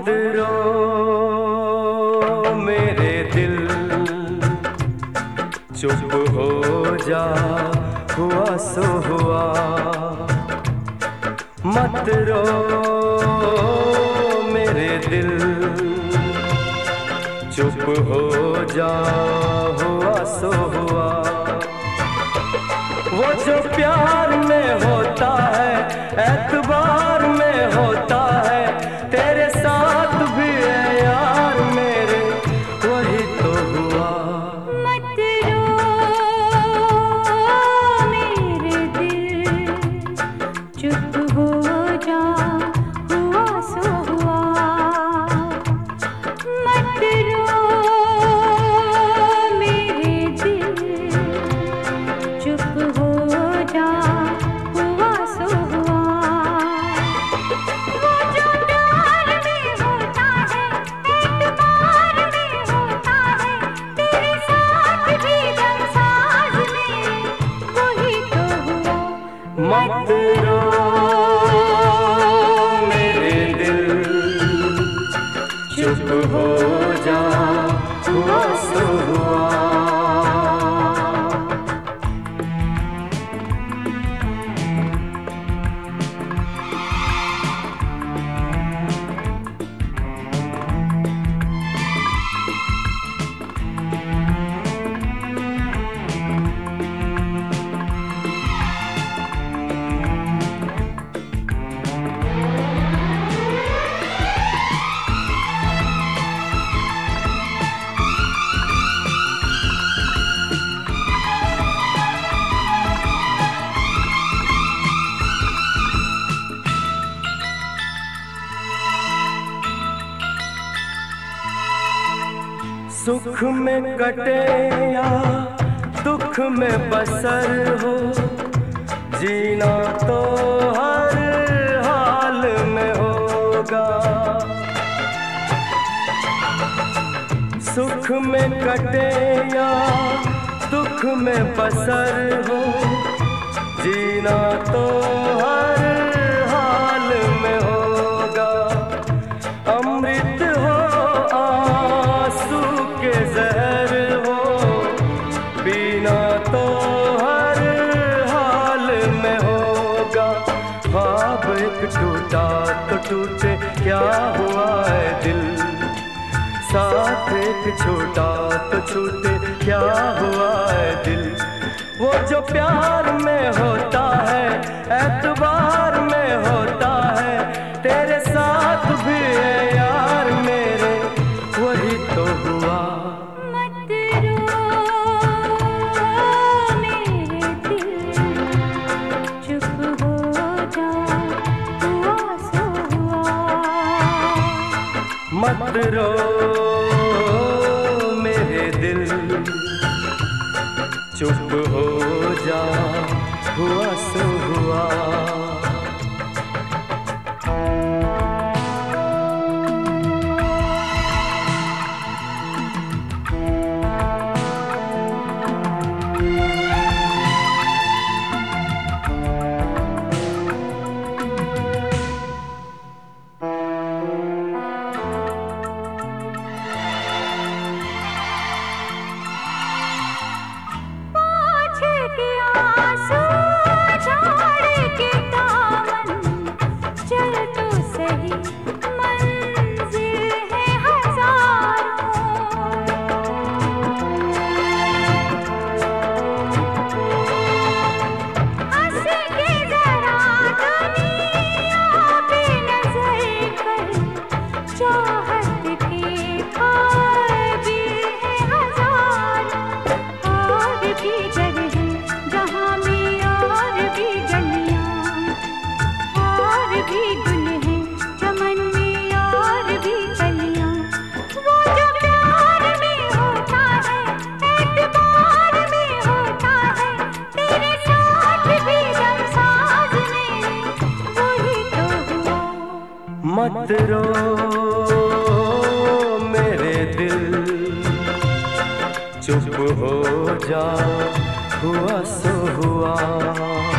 मत रो मेरे दिल, चुप हो जा, हुआ सो हुआ। मत रो मेरे दिल, चुप हो जा, हुआ सो हुआ। वो जो प्यार में होता है, एतबार में होता है, तेरे साथ भी है यार मेरे, वही तो हुआ। मत रो मेरे दिल, चुप हो जा, हुआ सो हुआ। मत रो मेरे दिल, चुप हो जा, हुआ सो हुआ। वो जो प्यार में होता है, एतबार में होता है, तेरे साथ भी दमसाज में, वही तो हुआ। मत रो मेरे दिल, चुप हो जा, हुआ सो हुआ। सुख में कटे या दुख में बसर हो, जीना तो हर हाल में होगा। सुख में कटे या दुख में बसर हो, जीना तो हर हाल में होगा। अमृत हो आंसू के जहर हो, पीना तो हर हाल में होगा। ख्वाब एक टूटा तो टूटे, क्या हुआ है दिल, साथ एक छूटा तो छूटे, क्या हुआ है दिल। वो जो प्यार में होता है, एतबार में होता है, तेरे साथ भी है यार मेरे, वही तो हुआ। मत रो मेरे दिल, चुप हो जा, हुआ सो हुआ। मत रो मेरे दिल, चुप हो जा, हुआ सो हुआ। मत रो मेरे दिल, चुप हो जा, हुआ सो हुआ।